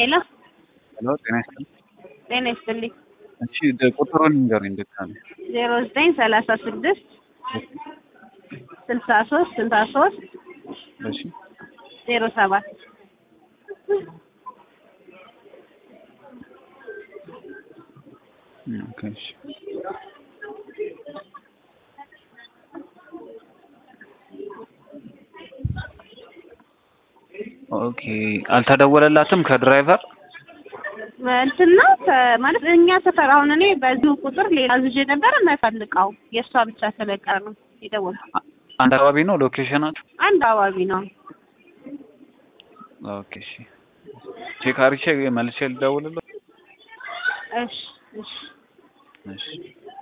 ሄሎ ሄሎ ጤና ይስጥልኝ። ጤና ይስጥልኝ። እሺ ቁጥሩን ንገሩኝ ድጋሜ። 0936 63 እሺ 07 ኦኬ እሺ ኦኬ አልተደወለላትም ከድራይቨር እንትን ነው ማለት እኛ ሰፈር አሁን እኔ በዚሁ ቁጥር ሌላ ልጅ ነበር የምፈልቀው የእሷ ብቻ ስለቀረ ነው የደወልኩት። አንድ አካባቢ ነው ሎኬሽናችሁ? አንድ አካባቢ ነው። ኦኬ እሺ ቼክ አድርጌ መልሼ ልደውልልህ። እሺ እሺ እሺ